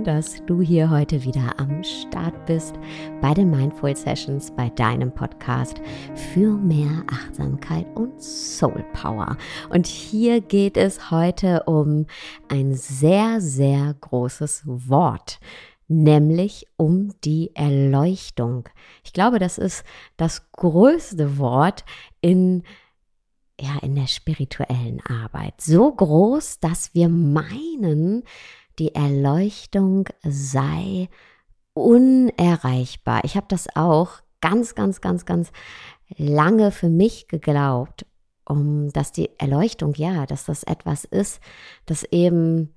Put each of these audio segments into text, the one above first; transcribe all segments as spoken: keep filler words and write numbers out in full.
schön, dass du hier heute wieder am Start bist bei den Mindful Sessions, bei deinem Podcast für mehr Achtsamkeit und Soul Power. Und hier geht es heute um ein sehr, sehr großes Wort, nämlich um die Erleuchtung. Ich glaube, das ist das größte Wort in ja, in der spirituellen Arbeit. So groß, dass wir meinen, die Erleuchtung sei unerreichbar. Ich habe das auch ganz, ganz, ganz, ganz lange für mich geglaubt, um, dass die Erleuchtung, ja, dass das etwas ist, das eben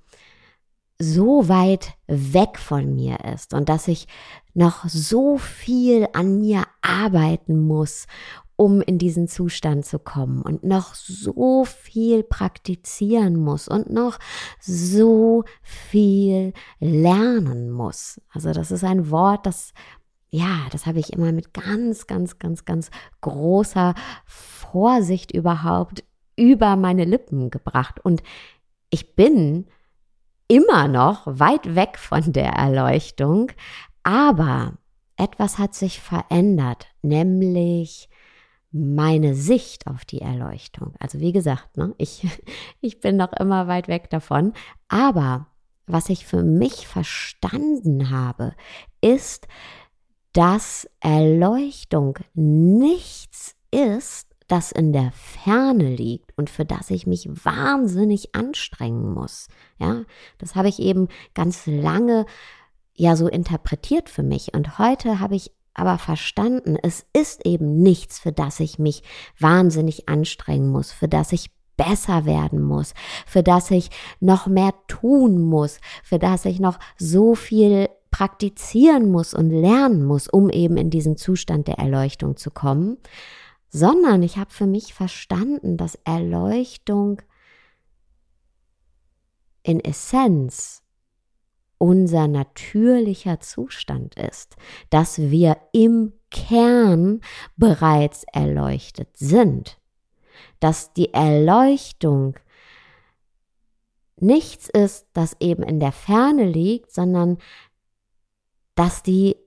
so weit weg von mir ist und dass ich noch so viel an mir arbeiten muss, um in diesen Zustand zu kommen und noch so viel praktizieren muss und noch so viel lernen muss. Also das ist ein Wort, das, ja, das habe ich immer mit ganz, ganz, ganz, ganz großer Vorsicht überhaupt über meine Lippen gebracht. Und ich bin immer noch weit weg von der Erleuchtung, aber etwas hat sich verändert, nämlich meine Sicht auf die Erleuchtung. Also wie gesagt, ne, ich, ich bin noch immer weit weg davon, aber was ich für mich verstanden habe, ist, dass Erleuchtung nichts ist, das in der Ferne liegt und für das ich mich wahnsinnig anstrengen muss. Ja, das habe ich eben ganz lange ja so interpretiert für mich und heute habe ich aber verstanden, es ist eben nichts, für das ich mich wahnsinnig anstrengen muss, für das ich besser werden muss, für das ich noch mehr tun muss, für das ich noch so viel praktizieren muss und lernen muss, um eben in diesen Zustand der Erleuchtung zu kommen, sondern ich habe für mich verstanden, dass Erleuchtung in Essenz unser natürlicher Zustand ist, dass wir im Kern bereits erleuchtet sind, dass die Erleuchtung nichts ist, das eben in der Ferne liegt, sondern dass die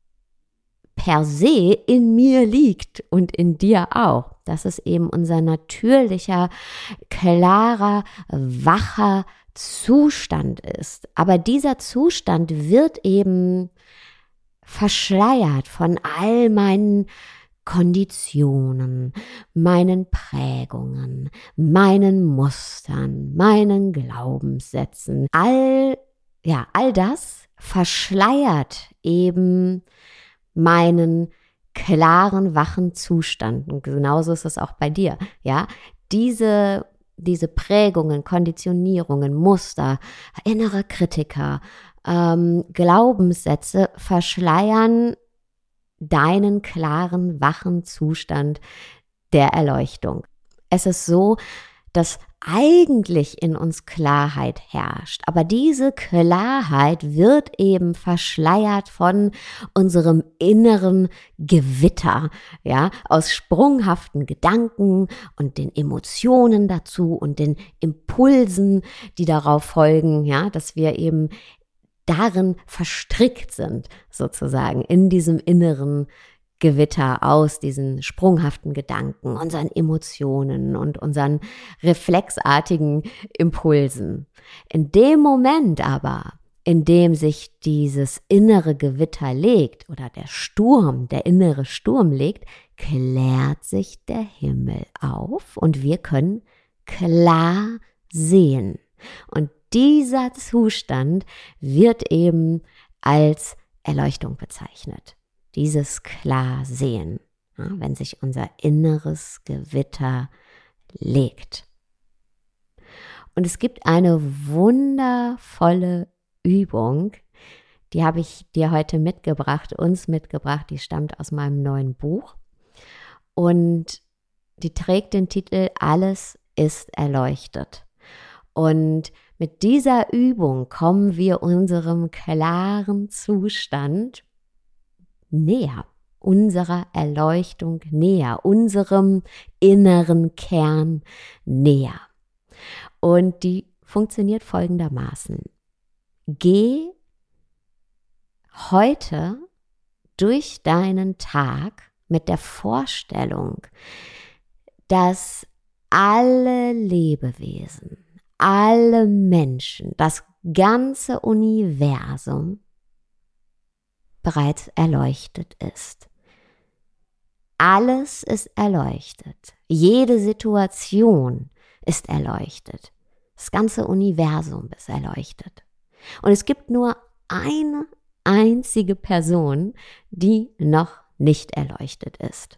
per se in mir liegt und in dir auch. Das ist eben unser natürlicher, klarer, wacher Zustand ist. Aber dieser Zustand wird eben verschleiert von all meinen Konditionen, meinen Prägungen, meinen Mustern, meinen Glaubenssätzen. All, ja, all das verschleiert eben meinen klaren, wachen Zustand. Und genauso ist es auch bei dir. Ja, diese Diese Prägungen, Konditionierungen, Muster, innere Kritiker, ähm, Glaubenssätze verschleiern deinen klaren, wachen Zustand der Erleuchtung. Es ist so, dass eigentlich in uns Klarheit herrscht, aber diese Klarheit wird eben verschleiert von unserem inneren Gewitter, ja, aus sprunghaften Gedanken und den Emotionen dazu und den Impulsen, die darauf folgen, ja, dass wir eben darin verstrickt sind, sozusagen, in diesem inneren Gewitter aus diesen sprunghaften Gedanken, unseren Emotionen und unseren reflexartigen Impulsen. In dem Moment aber, in dem sich dieses innere Gewitter legt oder der Sturm, der innere Sturm legt, klärt sich der Himmel auf und wir können klar sehen. Und dieser Zustand wird eben als Erleuchtung bezeichnet. Dieses Klarsehen, ja, wenn sich unser inneres Gewitter legt. Und es gibt eine wundervolle Übung, die habe ich dir heute mitgebracht, uns mitgebracht, die stammt aus meinem neuen Buch und die trägt den Titel Alles ist erleuchtet. Und mit dieser Übung kommen wir unserem klaren Zustand näher, unserer Erleuchtung näher, unserem inneren Kern näher. Und die funktioniert folgendermaßen. Geh heute durch deinen Tag mit der Vorstellung, dass alle Lebewesen, alle Menschen, das ganze Universum bereits erleuchtet ist. Alles ist erleuchtet. Jede Situation ist erleuchtet. Das ganze Universum ist erleuchtet. Und es gibt nur eine einzige Person, die noch nicht erleuchtet ist.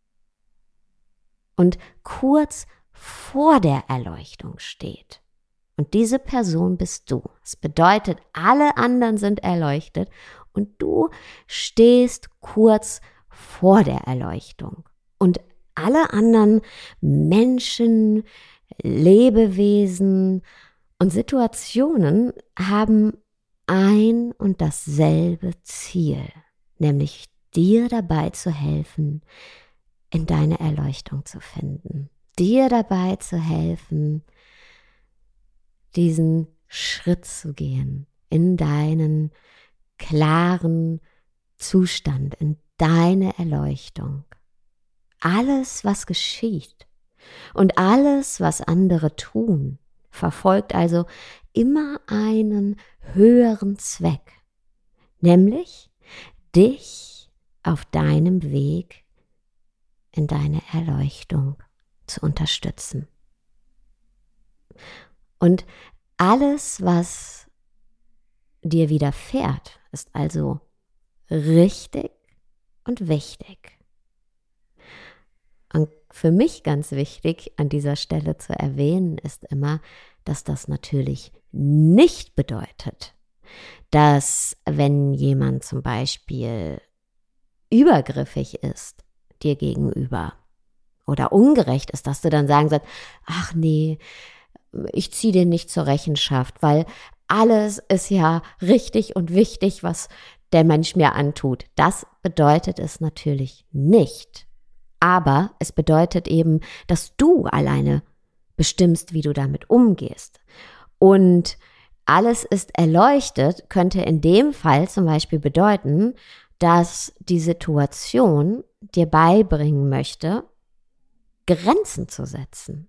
Und kurz vor der Erleuchtung steht. Und diese Person bist du. Das bedeutet, alle anderen sind erleuchtet und du stehst kurz vor der Erleuchtung. Und alle anderen Menschen, Lebewesen und Situationen haben ein und dasselbe Ziel, nämlich dir dabei zu helfen, in deine Erleuchtung zu finden, dir dabei zu helfen, diesen Schritt zu gehen, in deinen klaren Zustand, in deine Erleuchtung. Alles, was geschieht und alles, was andere tun, verfolgt also immer einen höheren Zweck, nämlich dich auf deinem Weg in deine Erleuchtung zu unterstützen. Und alles, was dir widerfährt, ist also richtig und wichtig. Und für mich ganz wichtig an dieser Stelle zu erwähnen ist immer, dass das natürlich nicht bedeutet, dass wenn jemand zum Beispiel übergriffig ist dir gegenüber oder ungerecht ist, dass du dann sagen sollst, ach nee, ich ziehe den nicht zur Rechenschaft, weil alles ist ja richtig und wichtig, was der Mensch mir antut. Das bedeutet es natürlich nicht. Aber es bedeutet eben, dass du alleine bestimmst, wie du damit umgehst. Und alles ist erleuchtet, könnte in dem Fall zum Beispiel bedeuten, dass die Situation dir beibringen möchte, Grenzen zu setzen.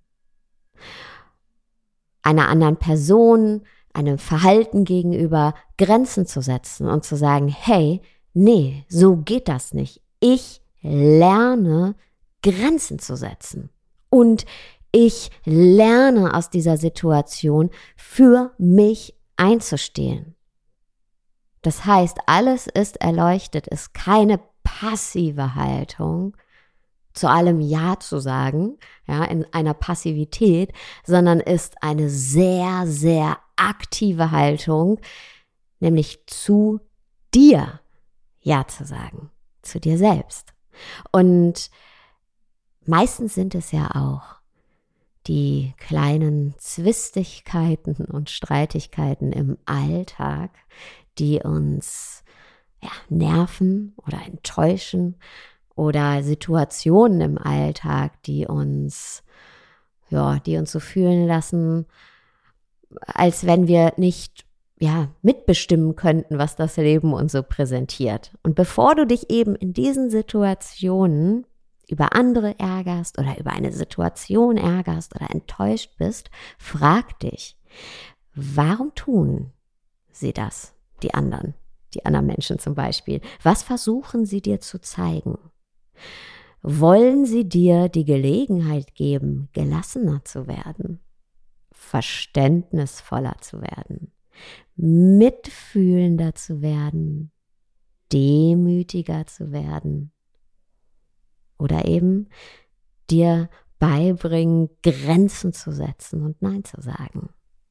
Einer anderen Person, einem Verhalten gegenüber Grenzen zu setzen und zu sagen, hey, nee, so geht das nicht. Ich lerne, Grenzen zu setzen. Und ich lerne aus dieser Situation für mich einzustehen. Das heißt, alles ist erleuchtet, ist keine passive Haltung, zu allem Ja zu sagen, ja, in einer Passivität, sondern ist eine sehr, sehr aktive Haltung, nämlich zu dir Ja zu sagen, zu dir selbst. Und meistens sind es ja auch die kleinen Zwistigkeiten und Streitigkeiten im Alltag, die uns ja, nerven oder enttäuschen, oder Situationen im Alltag, die uns, ja, die uns so fühlen lassen, als wenn wir nicht, ja, mitbestimmen könnten, was das Leben uns so präsentiert. Und bevor du dich eben in diesen Situationen über andere ärgerst oder über eine Situation ärgerst oder enttäuscht bist, frag dich, warum tun sie das, die anderen, die anderen Menschen zum Beispiel? Was versuchen sie dir zu zeigen? Wollen sie dir die Gelegenheit geben, gelassener zu werden, verständnisvoller zu werden, mitfühlender zu werden, demütiger zu werden oder eben dir beibringen, Grenzen zu setzen und Nein zu sagen?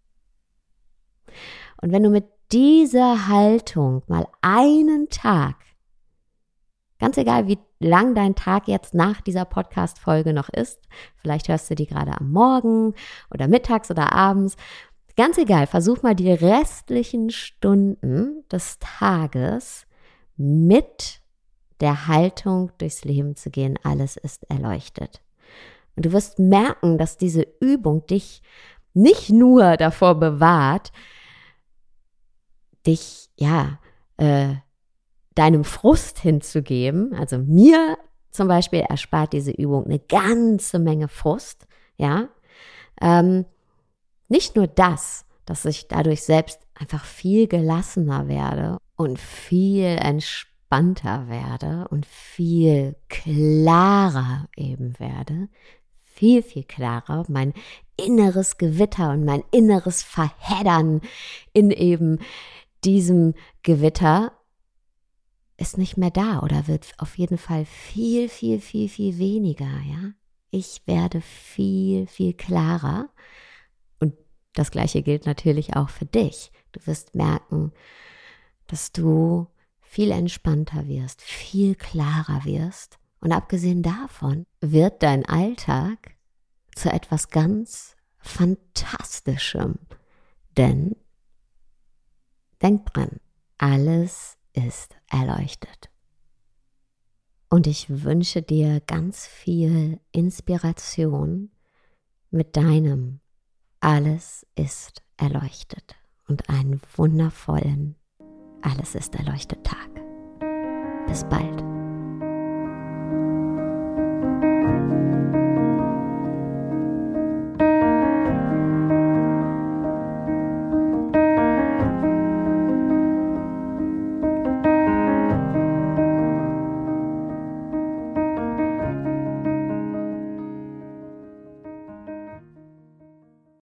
Und wenn du mit dieser Haltung mal einen Tag, ganz egal, wie lang dein Tag jetzt nach dieser Podcast-Folge noch ist, vielleicht hörst du die gerade am Morgen oder mittags oder abends, ganz egal, versuch mal die restlichen Stunden des Tages mit der Haltung durchs Leben zu gehen, alles ist erleuchtet. Und du wirst merken, dass diese Übung dich nicht nur davor bewahrt, dich, ja, äh, deinem Frust hinzugeben. Also mir zum Beispiel erspart diese Übung eine ganze Menge Frust, ja. Ähm, nicht nur das, dass ich dadurch selbst einfach viel gelassener werde und viel entspannter werde und viel klarer eben werde, viel, viel klarer, mein inneres Gewitter und mein inneres Verheddern in eben diesem Gewitter ist nicht mehr da oder wird auf jeden Fall viel, viel, viel, viel weniger, ja. Ich werde viel, viel klarer und das Gleiche gilt natürlich auch für dich. Du wirst merken, dass du viel entspannter wirst, viel klarer wirst und abgesehen davon wird dein Alltag zu etwas ganz Fantastischem, denn denk dran, alles ist erleuchtet. Und ich wünsche dir ganz viel Inspiration mit deinem Alles ist erleuchtet und einen wundervollen Alles ist erleuchtet Tag. Bis bald.